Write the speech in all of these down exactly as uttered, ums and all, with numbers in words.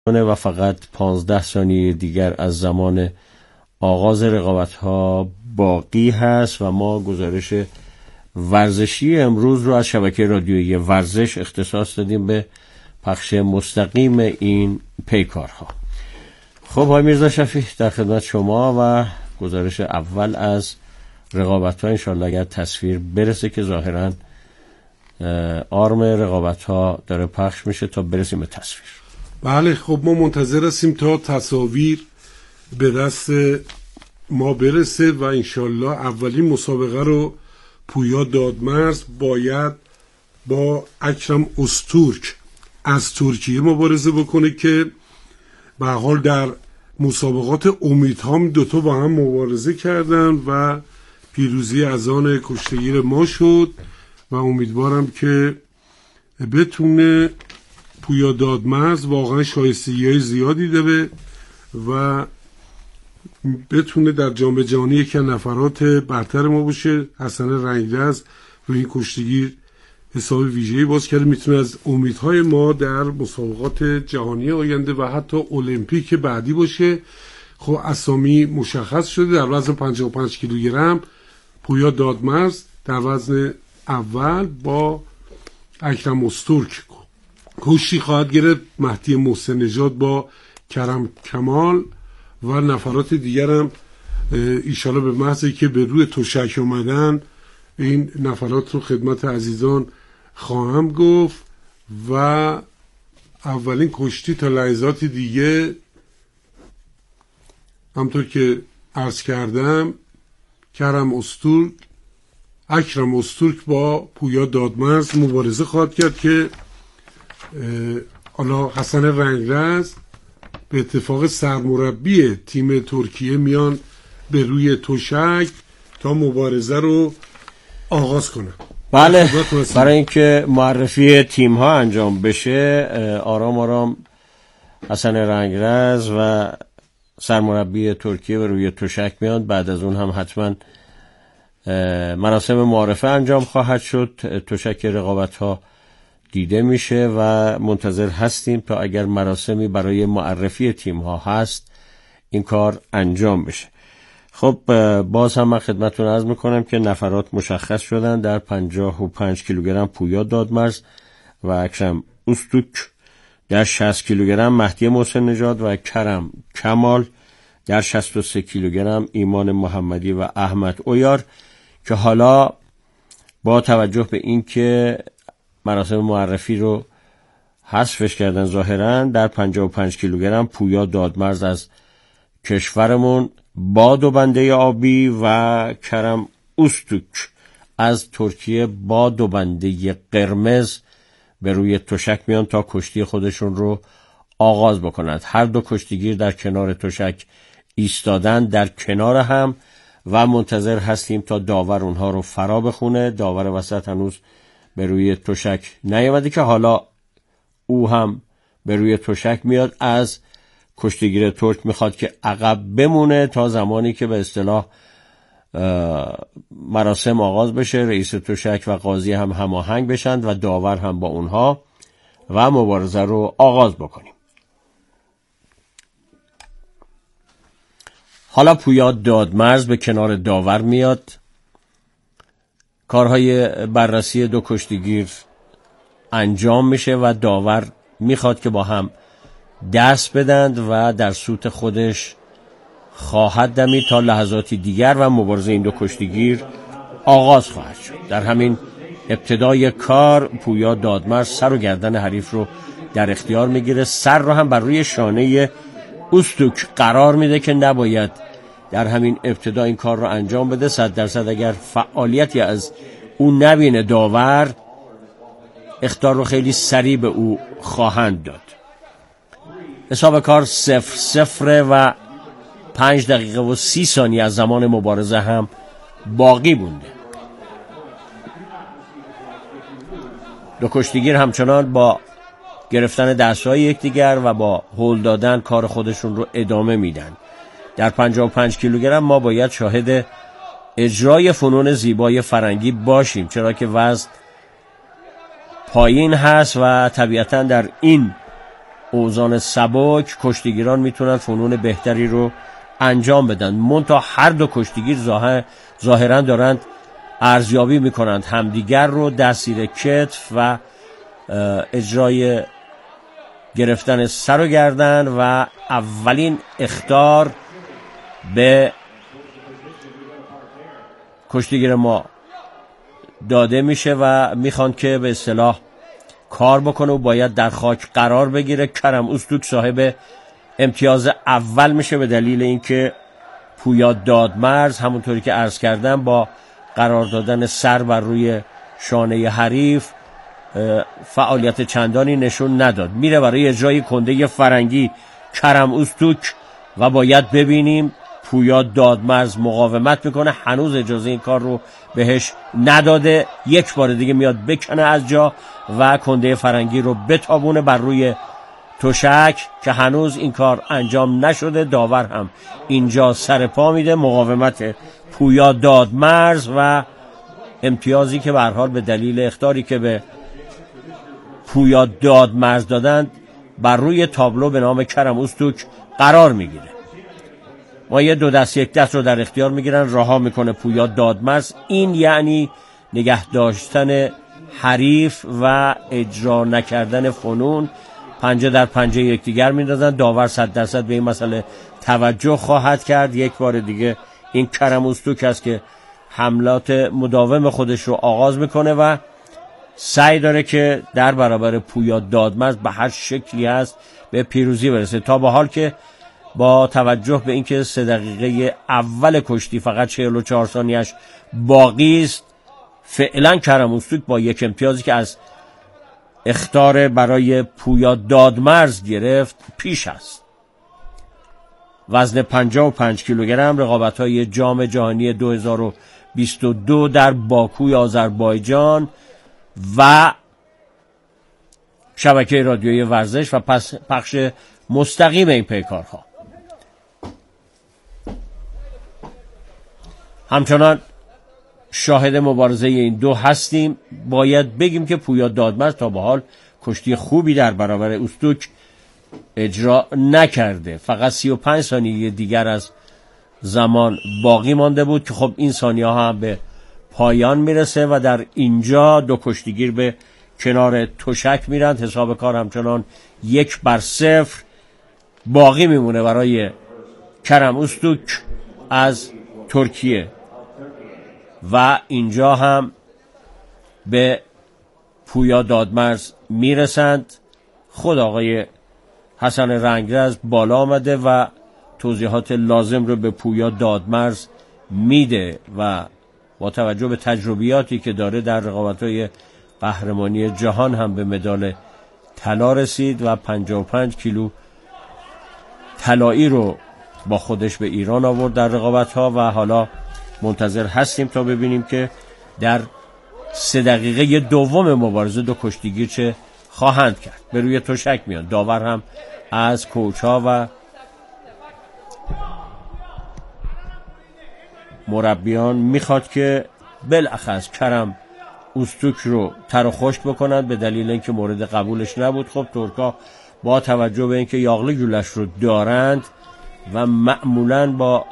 و فقط پانزده ثانیه دیگر از زمان آغاز رقابت ها باقی هست و ما گزارش ورزشی امروز رو از شبکه رادیویی ورزش اختصاص دادیم به پخش مستقیم این پیکارها. خب آقای میرزا شفیع در خدمت شما و گزارش اول از رقابت ها، انشالله اگر تصویر برسه که ظاهرا آرم رقابت ها داره پخش میشه تا برسیم به تصویر. بله خب ما منتظر هستیم تا تصاویر به دست ما برسه و انشالله اولین مسابقه رو پویا دادمرز باید با اکرم استورک از ترکیه مبارزه بکنه که به حال در مسابقات امیدهام دوتا با هم مبارزه کردن و پیروزی از آن کشتگیر ما شد و امیدوارم که بتونه پویا دادمرز واقعا شایستگی‌های زیادی داره و بتونه در جام جهانی یکی از نفرات برتر ما باشه. حسن رنگرز روی این کشتگیر حساب ویژه‌ای باز کرده، میتونه از امیدهای ما در مسابقات جهانی آینده و حتی المپیک بعدی باشه. خب اسامی مشخص شده. در وزن پنجاه و پنج کیلوگرم پویا دادمرز در وزن اول با اکرم استورک کشتی خواهد گرفت. مهدی محسن نژاد با کرم کمال و نفرات دیگر هم ایشالا به محضی که به روی تشک اومدن این نفرات رو خدمت عزیزان خواهم گفت و اولین کشتی تا لحظات دیگه همطور که عرض کردم کرم استورک اکرم استورک با پویا دادمرز مبارزه خواهد کرد که حالا حسن رنگرز به اتفاق سرمربی تیم ترکیه میان به روی تشک تا مبارزه رو آغاز کنه. بله، برای اینکه معرفی تیم ها انجام بشه آرام آرام حسن رنگرز و سرمربی ترکیه به روی تشک میان. بعد از اون هم حتما مراسم معرفه انجام خواهد شد. تشک رقابت ها دیده میشه و منتظر هستیم تا اگر مراسمی برای معرفی تیم ها هست این کار انجام بشه. خب باز هم من خدمتتون عرض میکنم که نفرات مشخص شدن. در پنجاه و پنج کیلوگرم پویا دادمرز و اکرم استورک، در شصت کیلوگرم مهدی محسن نژاد و کرم کمال، در شصت و سه کیلوگرم ایمان محمدی و احمد اویار که حالا با توجه به این که مراسم معرفی رو حذفش کردن ظاهرا در پنجاه و پنج کیلوگرم پویا دادمرز از کشورمون با دو بنده آبی و کرم استورک از ترکیه با دو بنده قرمز به روی تشک میان تا کشتی خودشون رو آغاز بکنند. هر دو کشتیگیر در کنار تشک ایستادن در کنار هم و منتظر هستیم تا داور اونها رو فرا بخونه. داور وسط هنوز به روی تشک نیامده که حالا او هم به روی تشک میاد. از کشتیگیر ترک میخواد که عقب بمونه تا زمانی که به اصطلاح مراسم آغاز بشه، رئیس تشک و قاضی هم هماهنگ بشن و داور هم با اونها و مبارزه رو آغاز بکنیم. حالا پویا دادمرز به کنار داور میاد. کارهای بررسی دو کشتیگیر انجام میشه و داور میخواد که با هم دست بدند و در سوت خودش خواهد دمید تا لحظاتی دیگر و مبارزه این دو کشتیگیر آغاز خواهد شد. در همین ابتدای کار پویا دادمرز سر و گردن حریف رو در اختیار میگیره. سر رو هم بر روی شانه استورک قرار میده که نباید در همین ابتدا این کار رو انجام بده. صد درصد اگر فعالیتی از او نبینه داور اخطار رو خیلی سریع به او خواهند داد. حساب کار صفر صفر و پنج دقیقه و سی ثانیه از زمان مبارزه هم باقی مونده. دو کشتیگیر همچنان با گرفتن دستهای یکدیگر و با هول دادن کار خودشون رو ادامه میدن. در پنجاه و پنج کیلوگرم ما باید شاهد اجرای فنون زیبای فرنگی باشیم، چرا که وزن پایین هست و طبیعتا در این اوزان سبک کشتیگیران میتونن فنون بهتری رو انجام بدن. منتها هر دو کشتیگیر ظاهر ظاهرا دارند ارزیابی میکنند همدیگر رو، دستگیر کتف و اجرای گرفتن سر و گردن و اولین اخطار به کشتیگیر ما داده میشه و میخوان که به اصطلاح کار بکنه و باید در خاک قرار بگیره. کرم اوستوک صاحب امتیاز اول میشه به دلیل اینکه پویا دادمرز همونطوری که عرض کردم با قرار دادن سر بر روی شانه حریف فعالیت چندانی نشون نداد. میره برای اجرای کنده فرنگی کرم اوستوک و باید ببینیم پویا دادمرز مقاومت میکنه، هنوز اجازه این کار رو بهش نداده. یک بار دیگه میاد بکنه از جا و کنده فرنگی رو بتابونه بر روی تشک که هنوز این کار انجام نشده. داور هم اینجا سر پا میده، مقاومت پویا دادمرز و امتیازی که به هر حال به دلیل اخطاری که به پویا دادمرز دادند بر روی تابلو به نام کرم اوستوک قرار میگیره. ما یه دو دست یک دست رو در اختیار میگیرن، رها میکنه پویا دادمرز. این یعنی نگه داشتن حریف و اجرا نکردن فنون. پنجه در پنجه یکدیگر میندازن. داور صد درصد به این مسئله توجه خواهد کرد. یک بار دیگه این کرم اوستوک است که حملات مداوم خودش رو آغاز میکنه و سعی داره که در برابر پویا دادمرز به هر شکلی هست به پیروزی برسه. تا به حال که با توجه به اینکه سه دقیقه اول کشتی فقط چهل و چهار ثانیه‌اش باقی است، فعلا کرم اوستوک با یک امتیازی که از اخطار برای پویا دادمرز گرفت پیش است. وزن پنجاه و پنج کیلوگرم رقابت‌های جام جهانی دو هزار و بیست و دو در باکوی آذربایجان و شبکه رادیویی ورزش و پس پخش مستقیم این پیکارها. همچنان شاهد مبارزه این دو هستیم. باید بگیم که پویا دادمرز تا به حال کشتی خوبی در برابر اوستوک اجرا نکرده. فقط سی و پنج ثانیه دیگر از زمان باقی مانده بود که خب این ثانیه ها هم به پایان میرسه و در اینجا دو کشتیگیر به کنار تشک میرند. حساب کار همچنان یک بر صفر باقی میمونه برای کرم اوستوک از ترکیه و اینجا هم به پویا دادمرز میرسند. خود آقای حسن رنگرز بالا آمده و توضیحات لازم رو به پویا دادمرز میده و با توجه به تجربیاتی که داره در رقابت‌های قهرمانی جهان هم به مدال طلا رسید و پنجاه و پنج کیلو طلایی رو با خودش به ایران آورد در رقابت‌ها و حالا منتظر هستیم تا ببینیم که در سه دقیقه دوم مبارزه دو کشتیگیر چه خواهند کرد. به روی تشک میان. داور هم از کوچ‌ها و مربیان میخواد که بالاخص کرم اوستوک رو تر و خشک بکنند به دلیل اینکه مورد قبولش نبود. خب ترکا با توجه به اینکه یاغلی گولش رو دارند و معمولاً با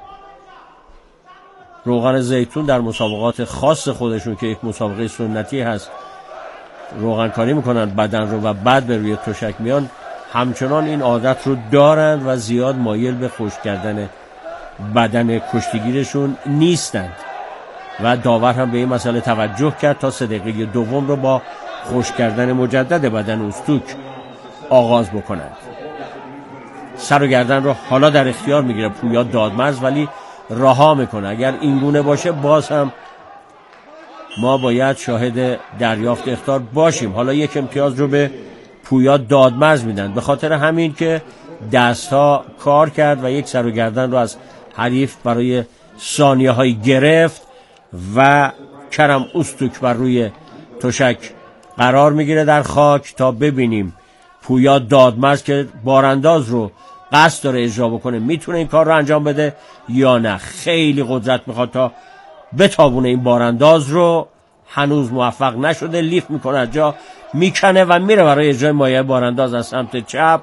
روغن زیتون در مسابقات خاص خودشون که یک مسابقه سنتی هست روغن کاری میکنن بدن رو و بعد به روی تشک میان، همچنان این عادت رو دارند و زیاد مایل به خشک کردن بدن کشتیگیرشون نیستند و داور هم به این مسئله توجه کرد تا سه دقیقه دوم رو با خشک کردن مجدد بدن اوستوک آغاز بکنند. سر و گردن رو حالا در اختیار میگیره پویا دادمرز ولی رها میکنه. اگر این گونه باشه باز هم ما باید شاهد دریافت اخطار باشیم. حالا یک امتیاز رو به پویا دادمرز میدن به خاطر همین که دستها کار کرد و یک سر و گردن رو از حریف برای ثانیه های گرفت و کرم اوستوک بر روی تشک قرار میگیره در خاک تا ببینیم پویا دادمرز که بارانداز رو قصد داره اجرا بکنه میتونه این کار رو انجام بده یا نه. خیلی قدرت میخواد تا بتابونه این بارانداز رو، هنوز موفق نشده. لیفت میکنه از جا میکنه و میره برای اجرای مایه بارانداز از سمت چپ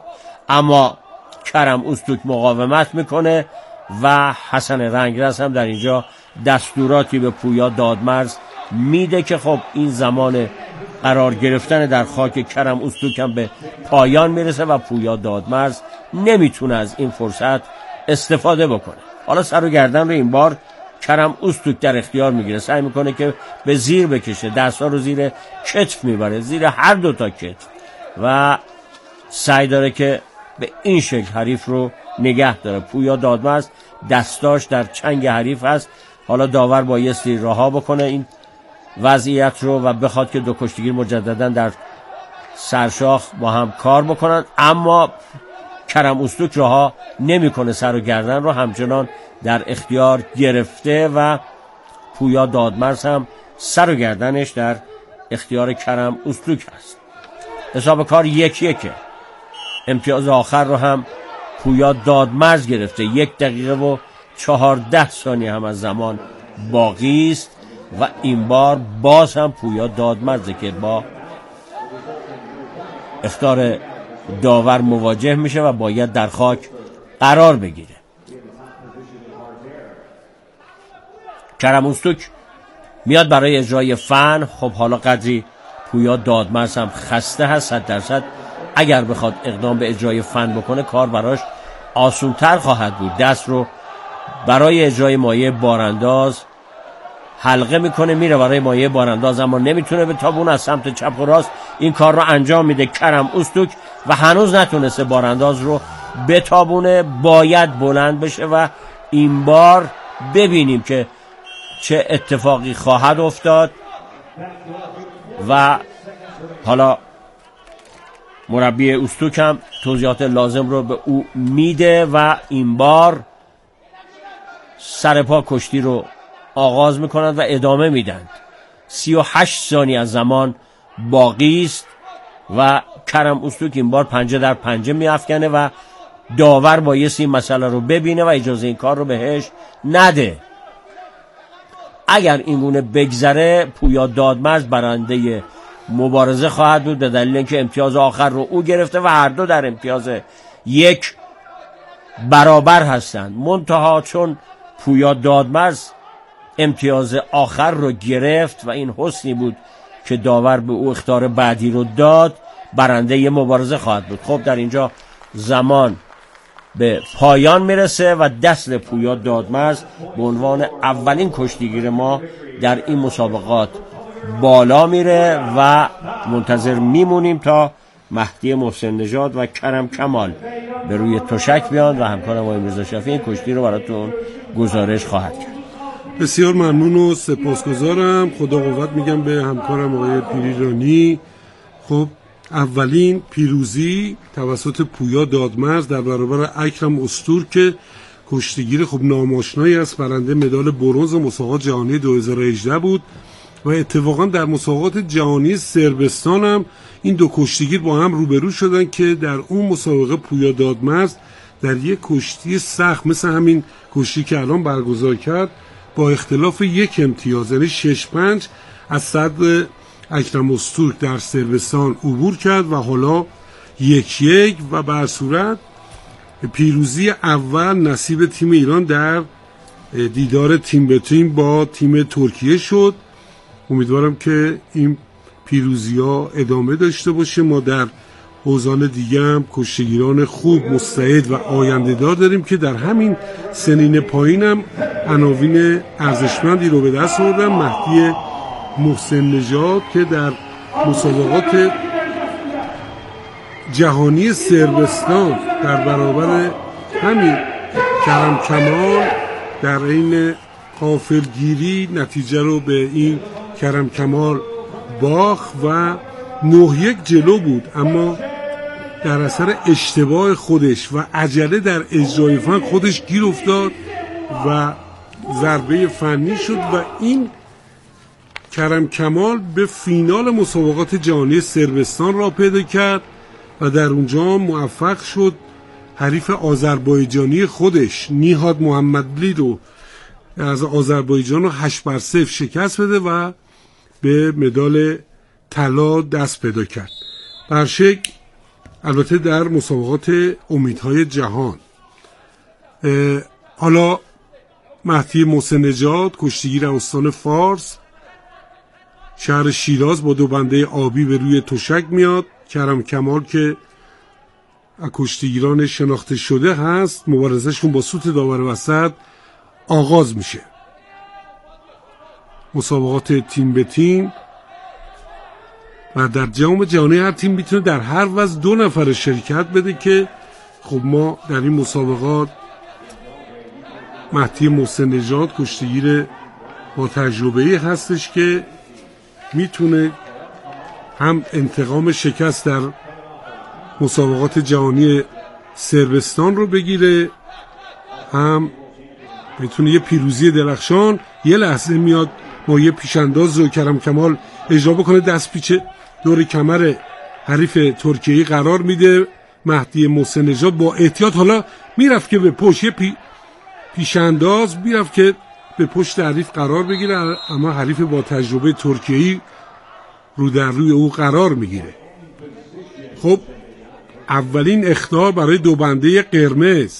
اما کرم اوستوک مقاومت میکنه و حسن رنگرز هم در اینجا دستوراتی به پویا دادمرز میده که خب این زمان قرار گرفتن در خاک کرم اوستوک هم به پایان میرسه و پویا دادمرز نمیتونه از این فرصت استفاده بکنه. حالا سر و گردن رو این بار کرم اوستوک در اختیار میگیره، سعی میکنه که به زیر بکشه، دستا رو زیر کتف میبره، زیر هر دو تا کتف، و سعی داره که به این شکل حریف رو نگه داره. پویا دادمرز دستاش در چنگ حریف هست. حالا داور بایستی رها بکنه این وضعیت رو و بخواد که دو کشتیگیر مجددا در سرشاخ با هم کار بکنن، اما کرم اوستوک رها نمیکنه، سر و گردن رو همچنان در اختیار گرفته و پویا دادمرز هم سر و گردنش در اختیار کرم اوستوک هست. حساب کار یک یکه. امتیاز آخر رو هم پویا دادمرز گرفته. یک دقیقه و چهارده ثانیه هم از زمان باقی است و این بار باز هم پویا دادمرزه که با اختیار داور مواجه میشه و باید در خاک قرار بگیره. کرم اوستوک میاد برای اجرای فن. خب حالا قدری پویا دادمرز هم خسته هست، صد درصد اگر بخواد اقدام به اجرای فن بکنه کار براش آسونتر خواهد بود. دست رو برای اجرای مایه بارانداز حلقه میکنه، میره برای مایه بارانداز اما نمیتونه به تابون. از سمت چپ و راست این کار رو انجام میده کرم اوستوک و هنوز نتونسته بارانداز رو به تابونه. باید بلند بشه و این بار ببینیم که چه اتفاقی خواهد افتاد. و حالا مربی اوستوک هم توضیحات لازم رو به او میده و این بار سرپا کشتی رو آغاز میکنند و ادامه میدند. سی و هشت ثانیه از زمان باقی است و کرم اوستوک این بار پنجه در پنجه میافکنه و داور بایستی این مسئله رو ببینه و اجازه این کار رو بهش نده. اگر این گونه بگذره پویا دادمرز برنده مبارزه خواهد بود، به دلیل اینکه امتیاز آخر رو او گرفته و هر دو در امتیاز یک برابر هستند. منتها چون پویا دادمرز امتیاز آخر رو گرفت و این حسنی بود که داور به او اخطار بعدی رو داد، برنده یه مبارزه خواهد بود. خب در اینجا زمان به پایان میرسه و دست پویا دادمرز به عنوان اولین کشتیگیر ما در این مسابقات بالا میره و منتظر میمونیم تا مهدی محسن نژاد و کرم کمال به روی تشک بیان و همکارم آقای میرزا شفیعی این کشتی رو براتون گزارش خواهد کرد. بسیار ممنون و سپاسگزارم. خدا قوت میگم به همکارم آقای پیریرانی. خب اولین پیروزی توسط پویا دادمرز در برابر اکرم اوستوک که کشتیگیر خب ناماشنایی است، برنده مدال برنز مسابقات جهانی دو هزار و هجده بود و اتفاقا در مسابقات جهانی صربستان هم این دو کشتیگیر با هم روبرو شدن که در اون مسابقه پویا دادمرز در یک کشتی سخت مثل همین کشتی که الان برگزار کرد با اختلاف یک امتیاز یعنی شش پنج از صدر اکرم اوستوک در صربستان عبور کرد و حالا یک یک و بر صورت پیروزی اول نصیب تیم ایران در دیدار تیم به تیم با تیم ترکیه شد. امیدوارم که این پیروزی ها ادامه داشته باشه. ما در حوزان دیگه هم کشتیگیران خوب مستعد و آینده دار داریم که در همین سنین پایین هم عناوین ارزشمندی رو به دست آوردن. مهدی محسن نژاد که در مسابقات جهانی صربستان در برابر همین کرم کمال در این غافلگیری نتیجه رو به این کرم کمال باخت و نه یک جلو بود، اما در اثر اشتباه خودش و عجله در اجرای فن خودش گیر افتاد و ضربه فنی شد و این کرم کمال به فینال مسابقات جهانی صربستان را پیدا کرد و در اونجا موفق شد حریف آذربایجانی خودش نیهاد محمدلی رو از آذربایجان رو هشت بر صفر شکست بده و به مدال طلا دست پیدا کرد. برشک البته در مسابقات امیدهای جهان. حالا مهدی محسن نژاد کشتیگیر استان فارس شهر شیراز با دو بنده آبی به روی تشک میاد. کرم کمال که کشتیگیران شناخته شده هست، مبارزشون با سوت داور وسط آغاز میشه. مسابقات تیم به تیم و در جام جهانی هر تیم میتونه در هر وزن دو نفر شرکت بده که خب ما در این مسابقات مهدی محسن نژاد کشتیگیر با تجربه‌ای هستش که میتونه هم انتقام شکست در مسابقات جهانی صربستان رو بگیره، هم میتونه یه پیروزی درخشان. یه لحظه میاد ما یه پیشانداز رو کرم کمال اجرا بکنه، دست پیچه دور کمر حریف ترکیه‌ای قرار میده. مهدی محسن نژاد با احتیاط حالا میرفت که به پشت یه پی پیشانداز میرفت که به پشت حریف قرار بگیره، اما حریف با تجربه ترکیه‌ای رو در روی او قرار میگیره. خب اولین اخطار برای دو بنده قرمز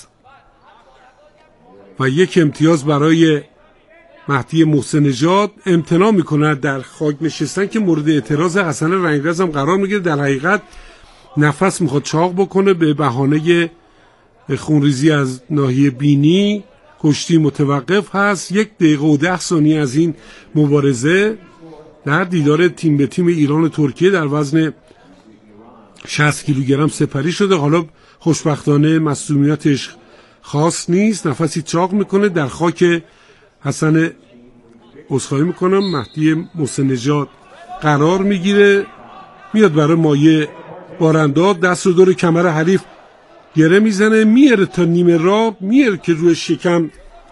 و یک امتیاز برای مهدی محسن نژاد. امتناع میکنه در خاک نشستن که مورد اعتراض حسن رنگرز هم قرار میگیره. در حقیقت نفس میخواد چاق بکنه به بهانه خونریزی از ناحیه بینی. کشتی متوقف هست. یک دقیقه و ده ثانیه از این مبارزه در دیدار تیم به تیم ایران و ترکیه در وزن شصت کیلوگرم سپری شده. حالا خوشبختانه مصدومیتش خاص نیست، نفسی چاق میکنه. در خاک حسن عذرخواهی میکنم مهدی محسن نژاد قرار میگیره، میاد برای مایه بارانداز، دست رو دور کمر حریف گره میزنه، میاره تا نیمه راه، میاره که روی شکم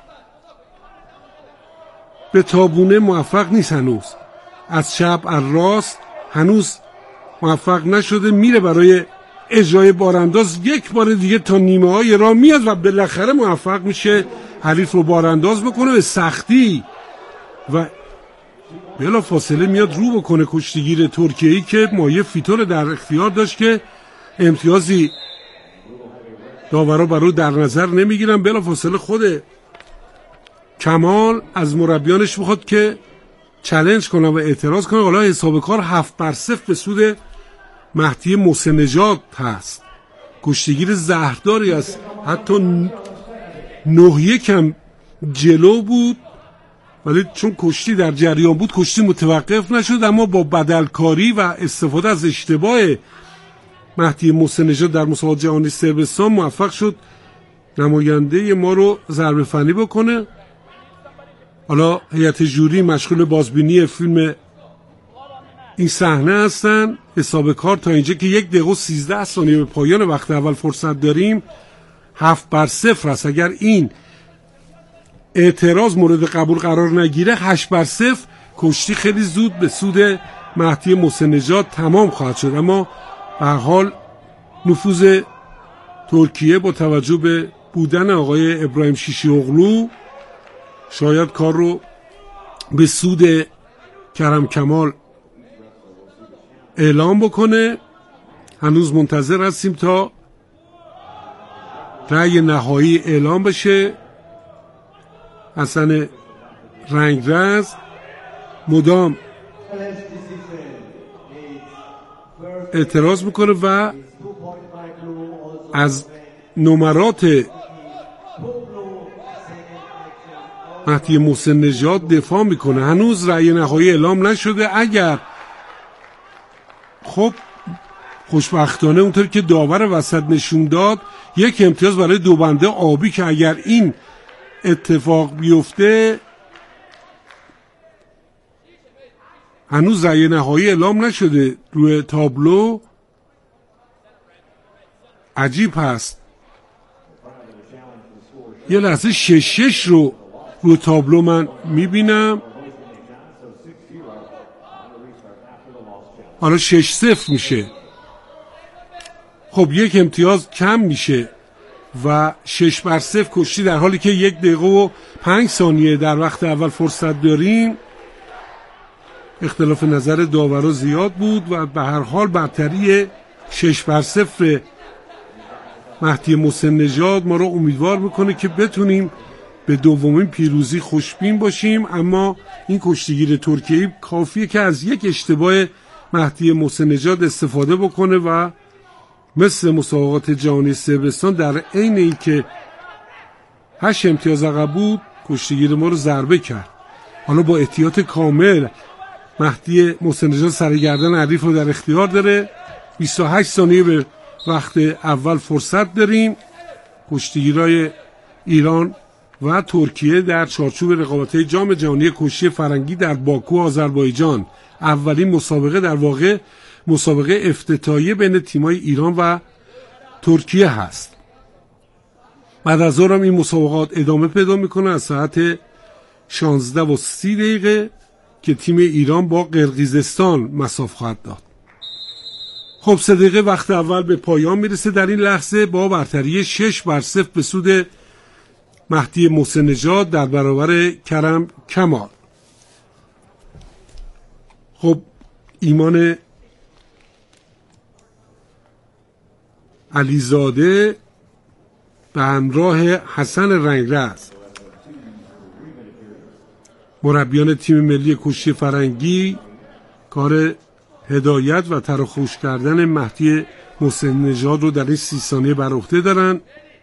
به تابونه موفق نیست هنوز. از چپ از راست هنوز موفق نشده، میره برای اجرای بارانداز یک بار دیگه تا نیمه های راه میاد و بالاخره موفق میشه حریف رو بارانداز بکنه به سختی و بلا فاصله میاد رو بکنه کشتیگیر ترکیه‌ای که مایه فیتور در اختیار داشت که امتیازی داورا برای در نظر نمیگیرن. بلا فاصله خود کمال از مربیانش میخواد که چالش کنه و اعتراض کنه. حالا حساب کار هفت بر صفر به سود مهدی محسن نژاد هست. کشتیگیر زهرداری است، حتی نه یکم جلو بود ولی چون کشتی در جریان بود کشتی متوقف نشد، اما با بدلکاری و استفاده از اشتباه مهدی محسن نژاد در مسابقات جهانی صربستان موفق شد نماینده ما رو ضربه فنی بکنه. حالا هیئت جوری مشغول بازبینی فیلم این صحنه هستن. حساب کار تا اینجا که یک دقیقه و سیزده ثانیه به پایان وقت اول فرصت داریم هفت بر صفر است. اگر این اعتراض مورد قبول قرار نگیره هشت بر صفر کشتی خیلی زود به سود مهدی محسن نژاد تمام خواهد شد. اما به هر حال نفوذ ترکیه با توجه به بودن آقای ابراهیم شیشی اغلو شاید کار رو به سود کرم کمال اعلام بکنه. هنوز منتظر هستیم تا رأی نهایی اعلام بشه. حسن رنگرز مدام اعتراض میکنه و از نمرات مهدی محسن نژاد دفاع میکنه. هنوز رأی نهایی اعلام نشده. اگر خب خوشبختانه اونطور که داور وسط نشون داد یک امتیاز برای دو بنده آبی که اگر این اتفاق بیفته هنوز رأی نهایی اعلام نشده روی تابلو. عجیب هست. یه لحظه شش شش رو روی تابلو من میبینم. حالا شش صفر میشه. خب یک امتیاز کم میشه و شش بر صفر کشتی در حالی که یک دقیقه و پنج ثانیه در وقت اول فرصت داریم. اختلاف نظر داورا زیاد بود و به هر حال برتری شش بر صفر مهدی محسن نژاد ما رو امیدوار میکنه که بتونیم به دومین پیروزی خوشبین باشیم. اما این کشتیگیر ترکیه‌ای کافیه که از یک اشتباه مهدی محسن نژاد استفاده بکنه و مثل مسابقات جهانی صربستان در عین اینکه هشت امتیاز عقب بود کشتیگیر ما رو ضربه کرد. حالا با احتیاط کامل مهدی محسن نژاد سرگردن حریف رو در اختیار داره. بیست و هشت ثانیه به وقت اول فرصت داریم. کشتیگیرای ایران و ترکیه در چارچوب رقابت‌های جام جهانی کشتی فرنگی در باکو آذربایجان، اولین مسابقه در واقع مسابقه افتتاحیه بین تیم‌های ایران و ترکیه هست. بعد از ظهر هم این مسابقات ادامه پیدا میکنه از ساعت شانزده و سی دقیقه که تیم ایران با قرقیزستان مصاف خواهد داد. خب سه دقیقه وقت اول به پایان میرسه در این لحظه با برتری شش بر صفر به سود مهدی محسن نژاد در برابر کرم کمال. خب ایمان علیزاده به همراه حسن رنگرز مربیان تیم ملی کشتی فرنگی کار هدایت و تراخوش کردن مهدی محسن نژاد رو در این سی ثانیه بر عهده دارن.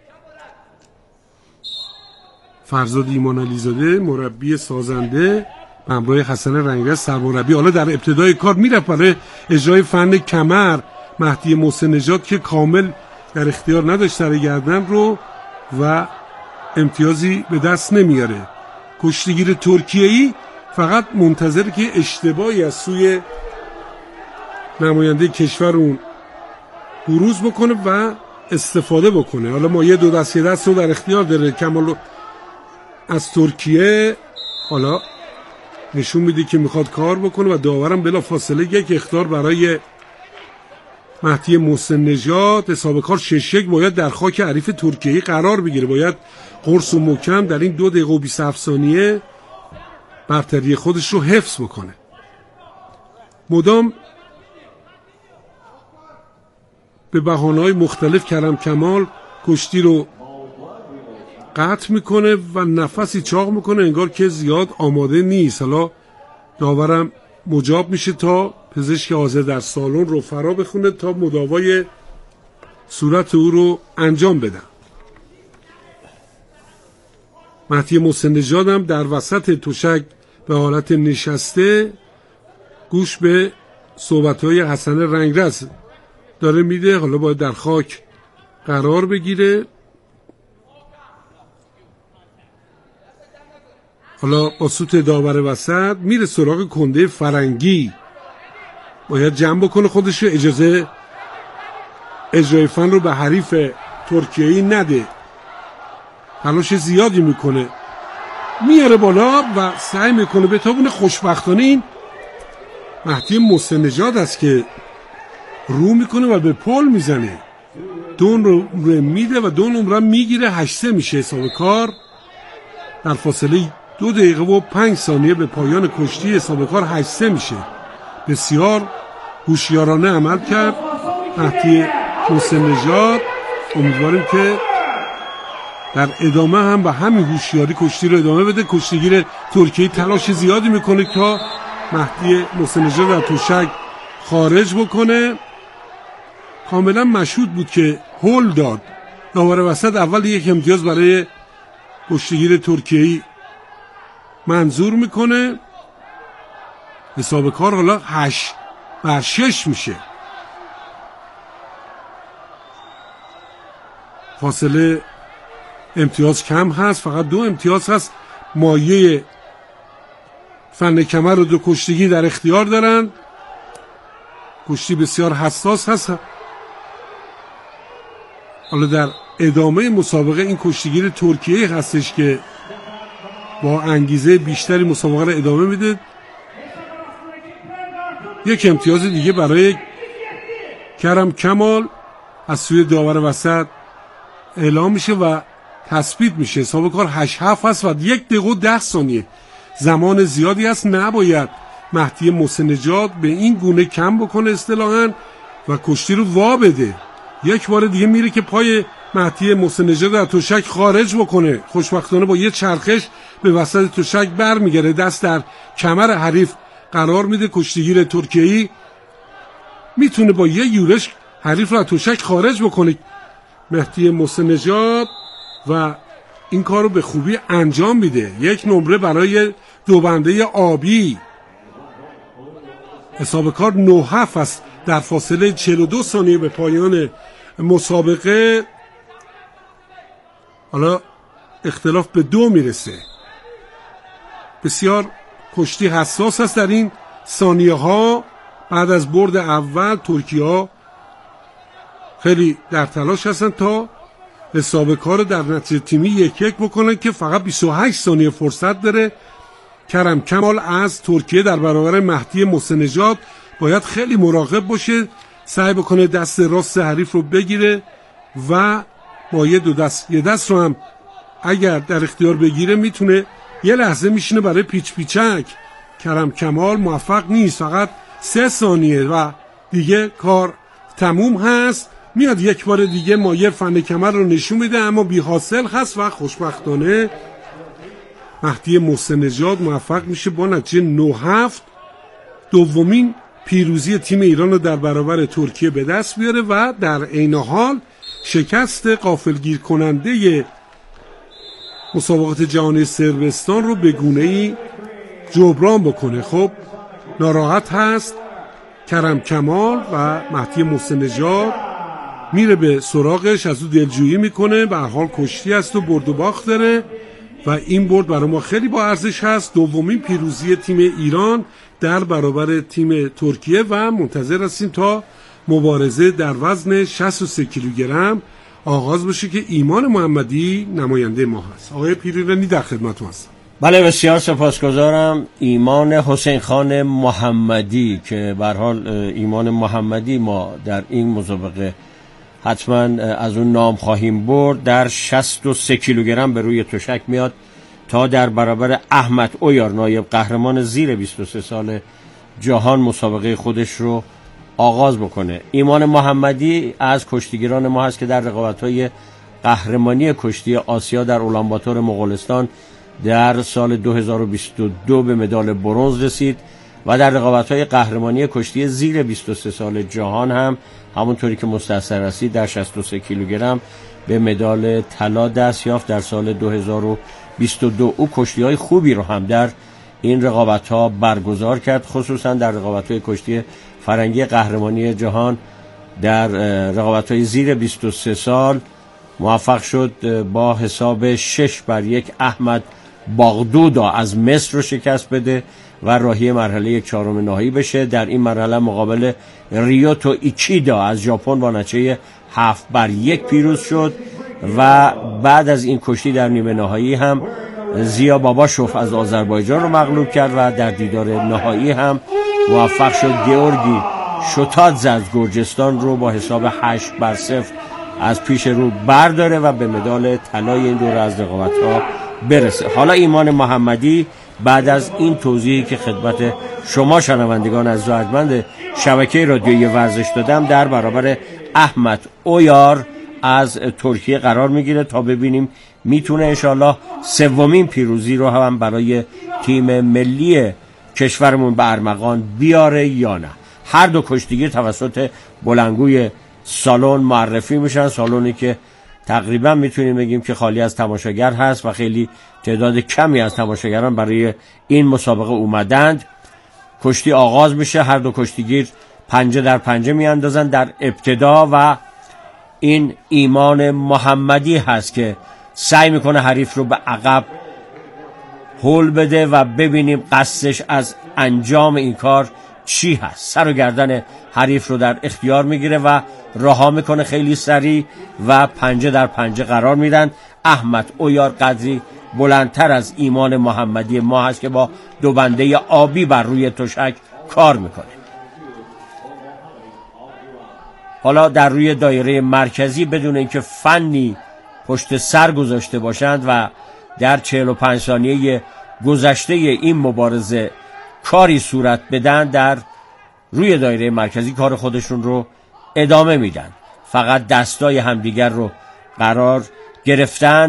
فرزاد ایمان علیزاده مربی سازنده به همراه حسن رنگرز سرمربی. حالا در ابتدای کار میرفت برای اجرای فن کمر مهدی محسن نژاد که کامل در اختیار نداشت سرگردن رو و امتیازی به دست نمیاره. کشتیگیر ترکیه‌ای فقط منتظر که اشتباهی از سوی نماینده کشور اون بروز بکنه و استفاده بکنه. حالا ما یه دو دست یه دست رو در اختیار داره کمال از ترکیه. حالا نشون میده که میخواد کار بکنه و داورم بلا فاصله یک اخطار برای مهدی محسن نژاد. حساب کار شش یک باید در خاک حریف ترکیه‌ای قرار بگیره. باید قرص و محکم در این دو دقیقه و بیست و هفت ثانیه برتری خودش رو حفظ بکنه. مدام به بهانه‌های مختلف کرم کمال کشتی رو قطع میکنه و نفسی چاق میکنه انگار که زیاد آماده نیست. حالا داورم مجاب میشه تا پزشک حاضر در سالن رو فرا بخونه تا مداوای صورت او رو انجام بدن. مهدی محسن نژاد هم در وسط تشک به حالت نشسته گوش به صحبت‌های حسن رنگرز داره میده. حالا باید در خاک قرار بگیره. حالا با سوت داور وسط میره سراغ کنده فرنگی. باید جمع بکنه خودش، اجازه اجرای فن رو به حریف ترکیه‌ای نده. تلاش زیادی میکنه، میاره بالا و سعی میکنه به تابون. خوشبختانه این مهدی محسن نژاد است که رو میکنه و به پل میزنه. دون رو میده و دون عمره میگیره. هشت سه میشه حساب کار. در فاصله دو دقیقه و پنج ثانیه به پایان کشتی حساب کار هشت سه میشه. بسیار هوشیارانه عمل کرد مهدی محسن نژاد. امیدواریم که در ادامه هم به همین هوشیاری کشتی رو ادامه بده. کشتیگیر ترکیه تلاش زیادی میکنه تا مهدی محسن نژاد در تشک خارج بکنه. کاملا مشهود بود که هول داد. داور وسط اول یک امتیاز برای کشتیگیر ترکیه‌ای منظور میکنه. حساب کار حالا هشت بر شش میشه. فاصله امتیاز کم هست، فقط دو امتیاز هست. مایه فن کمر رو دو کشتیگیر در اختیار دارن. کشتی بسیار حساس هست. حالا در ادامه مسابقه این کشتیگیر ترکیه هستش که با انگیزه بیشتری مسابقه رو ادامه میده. یک امتیاز دیگه برای کرم کمال از سوی داور وسط اعلام میشه و تثبیت میشه. حساب کار هشت هفت هست و یک دقیقه و ده ثانیه زمان زیادی هست. نباید مهدی محسن نژاد به این گونه کم بکنه. اصطلاحاً و کشتی رو وا بده. یک بار دیگه میره که پای مهدی محسن نژاد در تشک خارج بکنه. خوشبختانه با یه چرخش به وسط تشک بر میگره، دست در کمر حریف قرار میده. کشتیگیر ترکیه‌ای میتونه با یه یورش حریف رو از تشک خارج بکنه مهدی محسن نژاد و این کار رو به خوبی انجام میده. یک نمره برای دوبنده آبی. حساب کار نه هفت است در فاصله چهل و دو ثانیه به پایان مسابقه. حالا اختلاف به دو میرسه. بسیار کشتی حساس است در این ثانیه ها. بعد از برد اول ترکیه ها خیلی در تلاش هستن تا حساب کار رو در نتیجه تیمی یک یک بکنن که فقط بیست و هشت ثانیه فرصت داره. کرم کمال از ترکیه در برابر مهدی محسن نژاد باید خیلی مراقب باشه، سعی بکنه دست راست حریف رو بگیره و با یه دو دست یه دست رو هم اگر در اختیار بگیره میتونه یه لحظه میشینه برای پیچ پیچک. کرم کمال موفق نیست، فقط سه ثانیه و دیگه کار تموم هست. میاد یک بار دیگه مایه فن کمر رو نشون میده اما بی حاصل هست و خوشبختانه مهدی محسن نژاد موفق میشه با نتیجه نه هفت دومین پیروزی تیم ایران رو در برابر ترکیه به دست بیاره و در عین حال شکست غافلگیر کننده مسابقات جهانی صربستان رو به گونه‌ای جبران بکنه. خب ناراحت هست کرم کمال و مهدی محسن نژاد میره به سراغش، از او دلجویی میکنه. به هر حال کشتی است و برد و باخت داره و این برد برای ما خیلی با ارزش هست. دومین پیروزی تیم ایران در برابر تیم ترکیه و منتظر هستیم تا مبارزه در وزن شصت و سه کیلوگرم آغاز بشه که ایمان محمدی نماینده ما هست. آقای پیریرانی در خدمتتون هستم. بله بسیار سپاسگزارم. ایمان حسین خان محمدی که به هر حال ایمان محمدی ما در این مسابقه حتما از اون نام خواهیم برد، در شصت و سه کیلوگرم به روی تشک میاد تا در برابر احمد اویار نایب قهرمان زیر بیست و سه سال جهان مسابقه خودش رو آغاز بکنه. ایمان محمدی از کشتیگیران ما هست که در رقابت‌های قهرمانی کشتی آسیا در اولانباتور مغولستان در سال دو هزار و بیست و دو به مدال برنز رسید و در رقابت‌های قهرمانی کشتی زیر بیست و سه سال جهان هم همونطوری که مستحضر رسید در شصت و سه کیلوگرم به مدال طلا دست یافت در سال دو هزار و بیست و دو. او کشتی‌های خوبی رو هم در این رقابت‌ها برگزار کرد، خصوصا در رقابت‌های کشتی فرنگی قهرمانی جهان در رقابت‌های زیر بیست و سه سال موفق شد با حساب شش بر یک احمد باغدودا از مصر رو شکست بده و راهی مرحله یک چهارم نهایی بشه. در این مرحله مقابل ریوتو ایچیدا از ژاپن با نتیجه هفت بر یک پیروز شد و بعد از این کشتی در نیمه نهایی هم زیا باباشوف از آذربایجان رو مغلوب کرد و در دیدار نهایی هم موفق شد گیورگی شوتادزه از گرجستان رو با حساب هشت بر صفر از پیش رو برداره و به مدال طلای این دوره از رقابت‌ها برسه. حالا ایمان محمدی بعد از این توضیحی که خدمت شما شنوندگان از ارجمند شبکه رادیویی ورزش دادم در برابر احمد اویار از ترکیه قرار میگیره تا ببینیم میتونه انشالله سومین پیروزی رو هم برای تیم ملی کشورمون به ارمغان بیاره یا نه. هر دو کشتیگیر توسط بلندگوی سالن معرفی میشن، سالنی که تقریبا میتونیم بگیم که خالی از تماشاگر هست و خیلی تعداد کمی از تماشاگران برای این مسابقه اومدند. کشتی آغاز میشه، هر دو کشتیگیر پنجه در پنجه میاندازن در ابتدا و این ایمان محمدی هست که سعی میکنه حریف رو به عقب هول بده و ببینیم قصدش از انجام این کار چی هست. سر و گردن حریف رو در اختیار میگیره و رها میکنه خیلی سریع و پنجه در پنجه قرار میدن. احمد اویار قدری بلندتر از ایمان محمدی ما هست که با دو بنده آبی بر روی تشک کار میکنه. حالا در روی دایره مرکزی بدون اینکه فنی پشت سر گذاشته باشند و در چهل و پنج ثانیه گذشته این مبارزه کاری صورت بدن، در روی دایره مرکزی کار خودشون رو ادامه میدن، فقط دستای همدیگر رو قرار گرفتن